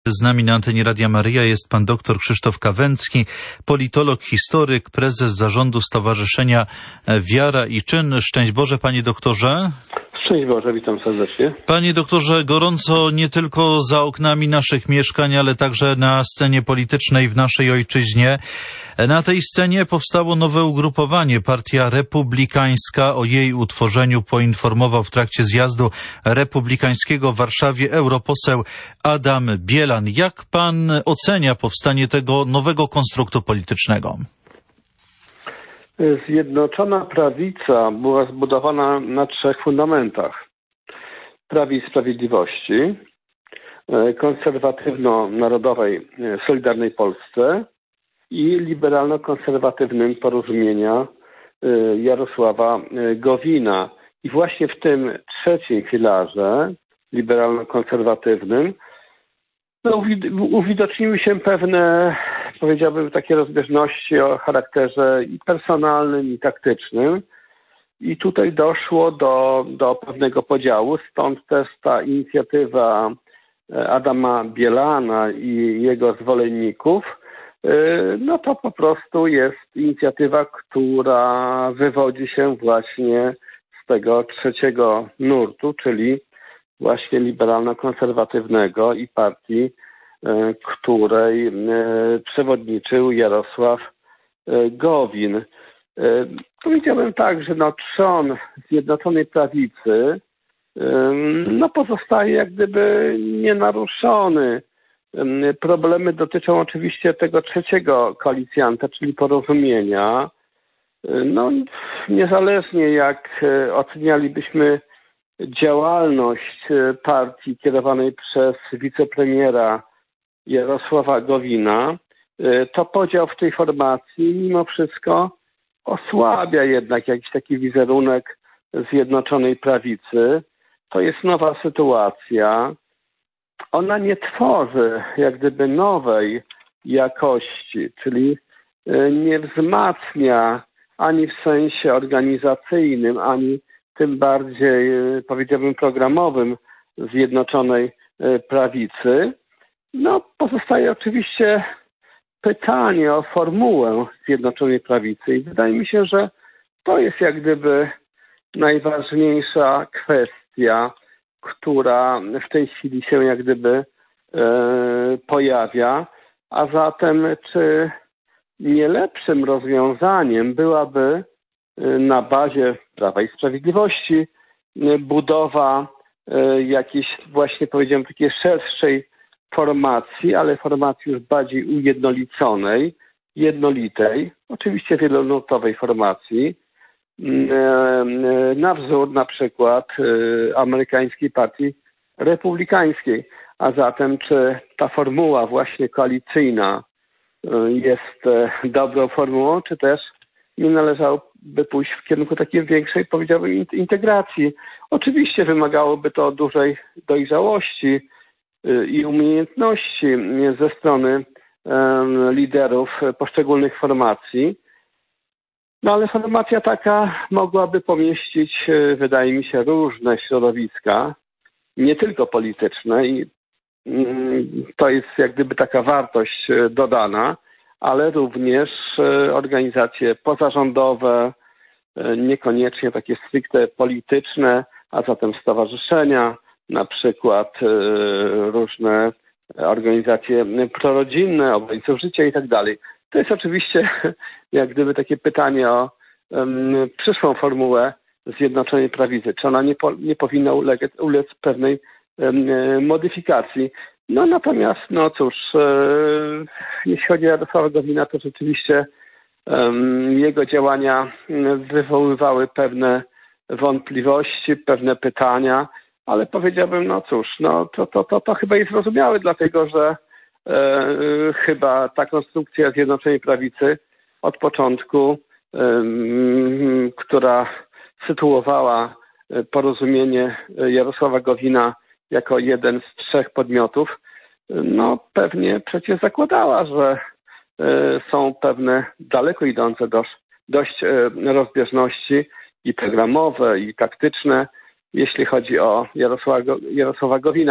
Z nami na antenie Radia Maryja jest pan dr Krzysztof Kawęcki, politolog, historyk, prezes zarządu Stowarzyszenia Wiara i Czyn. Szczęść Boże, panie doktorze. Szczęść Boże, witam serdecznie. Panie doktorze, gorąco nie tylko za oknami naszych mieszkań, ale także na scenie politycznej w naszej ojczyźnie. Na tej scenie powstało nowe ugrupowanie, Partia Republikańska. O jej utworzeniu poinformował w trakcie zjazdu republikańskiego w Warszawie europoseł Adam Bielan. Jak pan ocenia powstanie tego nowego konstruktu politycznego? Zjednoczona Prawica była zbudowana na trzech fundamentach. Prawie i Sprawiedliwości, konserwatywno-narodowej Solidarnej Polsce i liberalno-konserwatywnym Porozumienia Jarosława Gowina. I właśnie w tym trzecim filarze, liberalno-konserwatywnym, uwidoczniły się pewne, powiedziałbym, takie rozbieżności o charakterze i personalnym, i taktycznym. I tutaj doszło do pewnego podziału, stąd też ta inicjatywa Adama Bielana i jego zwolenników. No to po prostu jest inicjatywa, która wywodzi się właśnie z tego trzeciego nurtu, czyli właśnie liberalno-konserwatywnego i partii, której przewodniczył Jarosław Gowin. Powiedziałbym tak, że trzon Zjednoczonej Prawicy pozostaje jak gdyby nienaruszony. Problemy dotyczą oczywiście tego trzeciego koalicjanta, czyli Porozumienia. Niezależnie jak ocenialibyśmy działalność partii kierowanej przez wicepremiera Jarosława Gowina, to podział w tej formacji mimo wszystko osłabia jednak jakiś taki wizerunek Zjednoczonej Prawicy. To jest nowa sytuacja. Ona nie tworzy jak gdyby nowej jakości, czyli nie wzmacnia ani w sensie organizacyjnym, ani tym bardziej, powiedziałbym, programowym Zjednoczonej Prawicy. Pozostaje oczywiście pytanie o formułę Zjednoczonej Prawicy i wydaje mi się, że to jest jak gdyby najważniejsza kwestia, która w tej chwili się jak gdyby pojawia. A zatem czy nie lepszym rozwiązaniem byłaby na bazie Prawa i Sprawiedliwości budowa jakiejś właśnie, powiedziałem, takiej szerszej formacji, ale formacji już bardziej ujednoliconej, jednolitej, oczywiście wielonurtowej formacji, na wzór na przykład amerykańskiej partii republikańskiej. A zatem czy ta formuła właśnie koalicyjna jest dobrą formułą, czy też nie należałoby pójść w kierunku takiej większej, powiedziałbym, integracji. Oczywiście wymagałoby to dużej dojrzałości i umiejętności ze strony liderów poszczególnych formacji. Ale formacja taka mogłaby pomieścić, wydaje mi się, różne środowiska, nie tylko polityczne i to jest jak gdyby taka wartość dodana, ale również organizacje pozarządowe, niekoniecznie takie stricte polityczne, a zatem stowarzyszenia, na przykład różne organizacje prorodzinne, obrońców życia i tak dalej. To jest oczywiście jak gdyby takie pytanie o przyszłą formułę Zjednoczonej Prawicy. Czy ona nie powinna ulec pewnej modyfikacji. Natomiast, jeśli chodzi o Jarosława Gowina, to rzeczywiście jego działania wywoływały pewne wątpliwości, pewne pytania, ale powiedziałbym, to chyba jest zrozumiałe, dlatego że chyba ta konstrukcja Zjednoczonej Prawicy od początku, która sytuowała Porozumienie Jarosława Gowina jako jeden z trzech podmiotów, pewnie przecież zakładała, że są pewne daleko idące dość rozbieżności i programowe, i taktyczne, jeśli chodzi o Jarosława Gowina.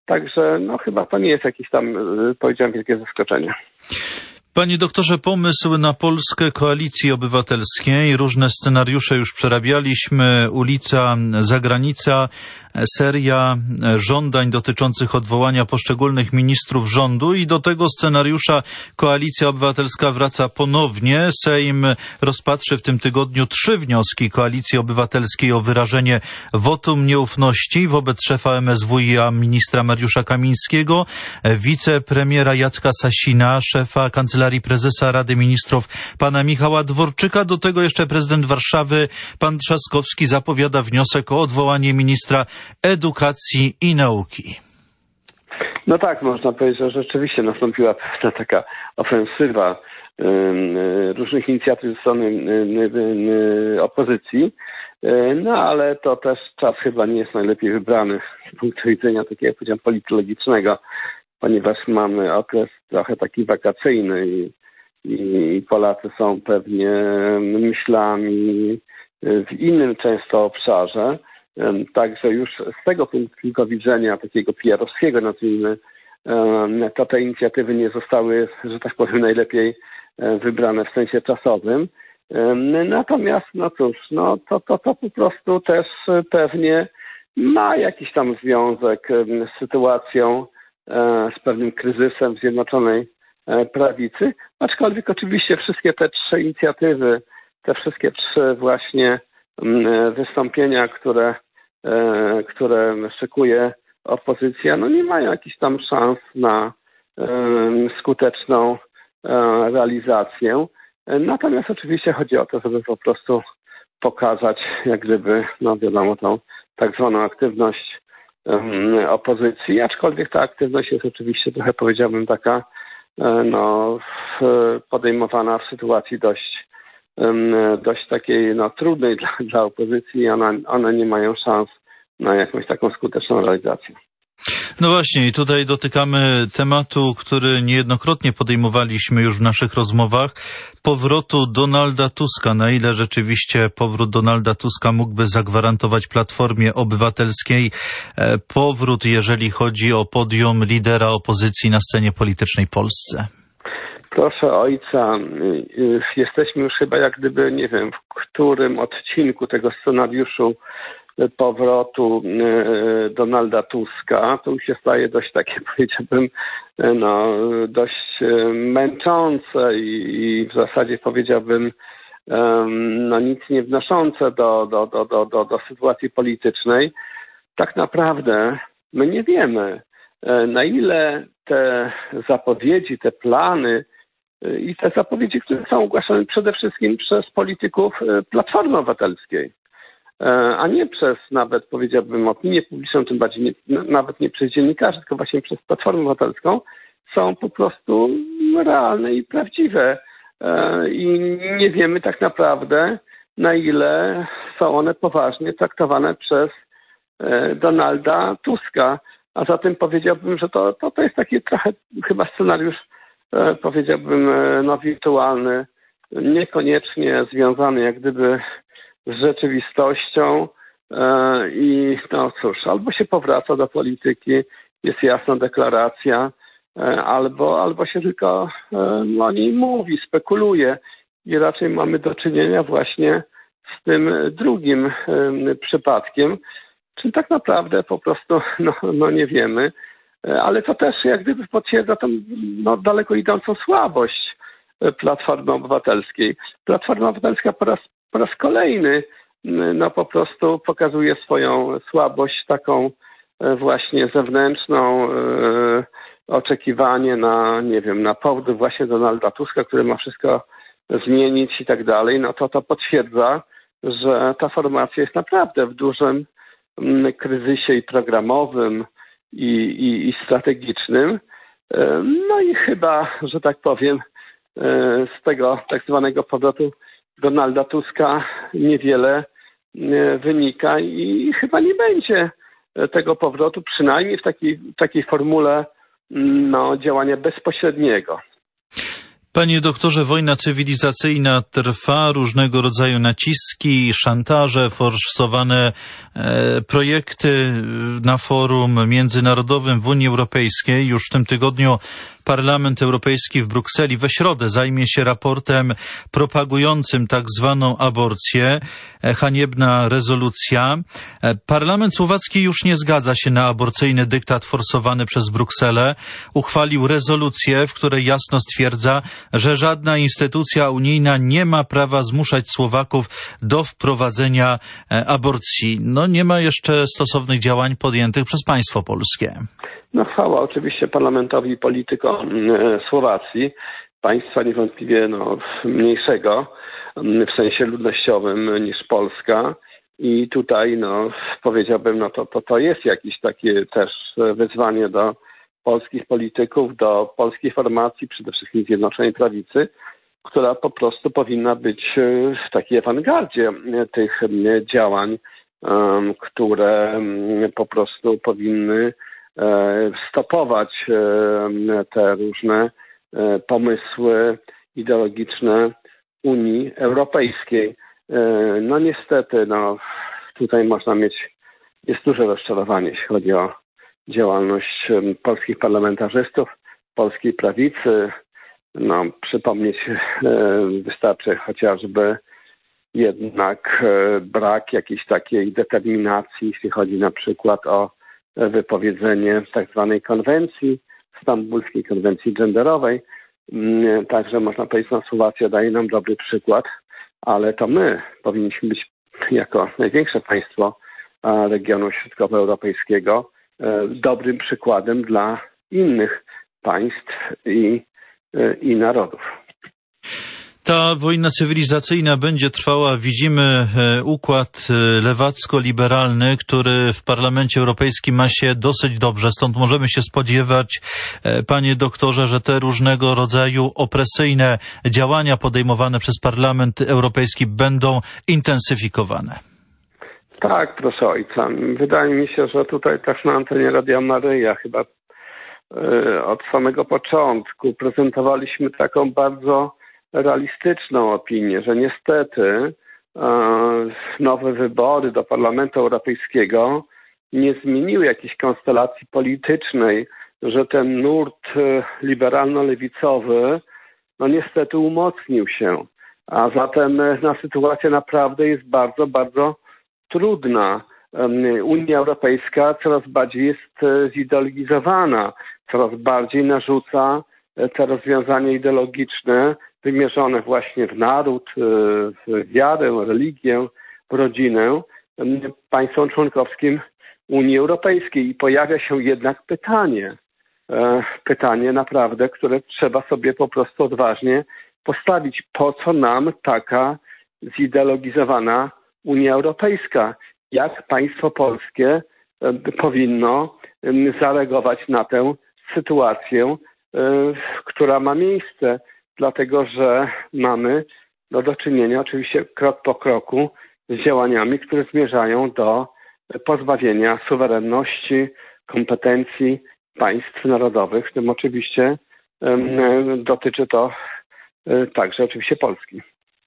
Także chyba to nie jest jakieś tam, powiedziałem, wielkie zaskoczenie. Panie doktorze, pomysł na Polskę Koalicji Obywatelskiej. Różne scenariusze już przerabialiśmy. Ulica, zagranica, seria żądań dotyczących odwołania poszczególnych ministrów rządu i do tego scenariusza Koalicja Obywatelska wraca ponownie. Sejm rozpatrzy w tym tygodniu 3 wnioski Koalicji Obywatelskiej o wyrażenie wotum nieufności wobec szefa MSWiA ministra Mariusza Kamińskiego, wicepremiera Jacka Sasina, szefa Kancelarii Prezesa Rady Ministrów pana Michała Dworczyka. Do tego jeszcze prezydent Warszawy pan Trzaskowski zapowiada wniosek o odwołanie ministra edukacji i nauki. No tak, można powiedzieć, że rzeczywiście nastąpiła pewna taka ofensywa różnych inicjatyw ze strony opozycji, ale to też czas chyba nie jest najlepiej wybrany z punktu widzenia takiego, jak powiedziałem, politologicznego, ponieważ mamy okres trochę taki wakacyjny i Polacy są pewnie myślami w innym często obszarze. Także już z tego punktu widzenia takiego PR-owskiego, nazwijmy, to te inicjatywy nie zostały, że tak powiem, najlepiej wybrane w sensie czasowym. Natomiast, to po prostu też pewnie ma jakiś tam związek z sytuacją, z pewnym kryzysem w Zjednoczonej Prawicy, aczkolwiek oczywiście wszystkie te 3 inicjatywy, te wszystkie 3 właśnie wystąpienia, które szykuje opozycja, nie mają jakichś tam szans na skuteczną realizację. Natomiast oczywiście chodzi o to, żeby po prostu pokazać, jak gdyby, wiadomo, tą tak zwaną aktywność opozycji, aczkolwiek ta aktywność jest oczywiście trochę, powiedziałbym, taka podejmowana w sytuacji dość takiej trudnej dla opozycji i one nie mają szans na jakąś taką skuteczną realizację. No właśnie, i tutaj dotykamy tematu, który niejednokrotnie podejmowaliśmy już w naszych rozmowach, powrotu Donalda Tuska. Na ile rzeczywiście powrót Donalda Tuska mógłby zagwarantować Platformie Obywatelskiej powrót, jeżeli chodzi o podium lidera opozycji na scenie politycznej w Polsce? Proszę ojca, jesteśmy już chyba jak gdyby, nie wiem, w którym odcinku tego scenariuszu powrotu Donalda Tuska. To już się staje dość takie, powiedziałbym, dość męczące i w zasadzie powiedziałbym, nic nie wnoszące do sytuacji politycznej. Tak naprawdę my nie wiemy, na ile te zapowiedzi, te plany i te zapowiedzi, które są ogłaszane przede wszystkim przez polityków Platformy Obywatelskiej, a nie przez nawet, powiedziałbym, opinię publiczną, tym bardziej nawet nie przez dziennikarzy, tylko właśnie przez Platformę Obywatelską, są po prostu realne i prawdziwe. I nie wiemy tak naprawdę, na ile są one poważnie traktowane przez Donalda Tuska. A zatem powiedziałbym, że to jest taki trochę chyba scenariusz, powiedziałbym, wirtualny, niekoniecznie związany jak gdyby z rzeczywistością i albo się powraca do polityki, jest jasna deklaracja, albo się tylko o niej mówi, spekuluje i raczej mamy do czynienia właśnie z tym drugim przypadkiem, czyli tak naprawdę po prostu nie wiemy, ale to też jak gdyby potwierdza tą daleko idącą słabość Platformy Obywatelskiej. Platforma Obywatelska po raz kolejny po prostu pokazuje swoją słabość taką właśnie zewnętrzną, oczekiwanie na powrót właśnie Donalda Tuska, który ma wszystko zmienić i tak dalej. To potwierdza, że ta formacja jest naprawdę w dużym kryzysie i programowym i strategicznym. I chyba, że tak powiem, z tego tak zwanego powrotu Donalda Tuska niewiele wynika i chyba nie będzie tego powrotu, przynajmniej w takiej formule działania bezpośredniego. Panie doktorze, wojna cywilizacyjna trwa, różnego rodzaju naciski, szantaże, forsowane projekty na forum międzynarodowym w Unii Europejskiej. Już w tym tygodniu Parlament Europejski w Brukseli we środę zajmie się raportem propagującym tak zwaną aborcję. Haniebna rezolucja. Parlament słowacki już nie zgadza się na aborcyjny dyktat forsowany przez Brukselę. Uchwalił rezolucję, w której jasno stwierdza, że żadna instytucja unijna nie ma prawa zmuszać Słowaków do wprowadzenia aborcji. No nie ma jeszcze stosownych działań podjętych przez państwo polskie. No chwała oczywiście parlamentowi i politykom Słowacji, państwa niewątpliwie mniejszego w sensie ludnościowym niż Polska. I tutaj powiedziałbym, to jest jakieś takie też wyzwanie do polskich polityków, do polskiej formacji, przede wszystkim Zjednoczonej Prawicy, która po prostu powinna być w takiej awangardzie tych działań, które po prostu powinny stopować te różne pomysły ideologiczne Unii Europejskiej. No niestety, tutaj jest duże rozczarowanie, jeśli chodzi o działalność polskich parlamentarzystów, polskiej prawicy. Przypomnieć wystarczy chociażby jednak brak jakiejś takiej determinacji, jeśli chodzi na przykład o wypowiedzenie tak zwanej konwencji stambulskiej, konwencji genderowej. Także można powiedzieć, Słowacja daje nam dobry przykład, ale to my powinniśmy być jako największe państwo regionu środkowoeuropejskiego dobrym przykładem dla innych państw i narodów. Ta wojna cywilizacyjna będzie trwała. Widzimy układ lewacko-liberalny, który w Parlamencie Europejskim ma się dosyć dobrze. Stąd możemy się spodziewać, panie doktorze, że te różnego rodzaju opresyjne działania podejmowane przez Parlament Europejski będą intensyfikowane. Tak, proszę ojca. Wydaje mi się, że tutaj też na antenie Radia Maryja chyba od samego początku prezentowaliśmy taką bardzo realistyczną opinię, że niestety nowe wybory do Parlamentu Europejskiego nie zmieniły jakiejś konstelacji politycznej, że ten nurt liberalno-lewicowy niestety umocnił się. A zatem sytuacja naprawdę jest bardzo, bardzo trudna. Unia Europejska coraz bardziej jest zideologizowana, coraz bardziej narzuca te rozwiązania ideologiczne wymierzone właśnie w naród, w wiarę, religię, w rodzinę państwom członkowskim Unii Europejskiej. I pojawia się jednak pytanie naprawdę, które trzeba sobie po prostu odważnie postawić. Po co nam taka zideologizowana Unia Europejska? Jak państwo polskie powinno zareagować na tę sytuację, która ma miejsce? Dlatego, że mamy do czynienia oczywiście krok po kroku z działaniami, które zmierzają do pozbawienia suwerenności, kompetencji państw narodowych, w tym oczywiście dotyczy to także oczywiście Polski.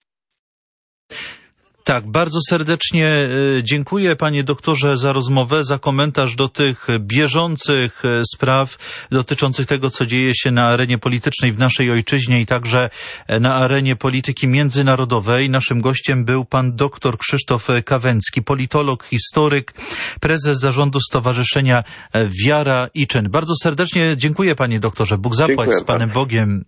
Tak, bardzo serdecznie dziękuję panie doktorze za rozmowę, za komentarz do tych bieżących spraw dotyczących tego, co dzieje się na arenie politycznej w naszej ojczyźnie i także na arenie polityki międzynarodowej. Naszym gościem był pan doktor Krzysztof Kawęcki, politolog, historyk, prezes zarządu Stowarzyszenia Wiara i Czyn. Bardzo serdecznie dziękuję panie doktorze. Bóg zapłać z panem Bogiem.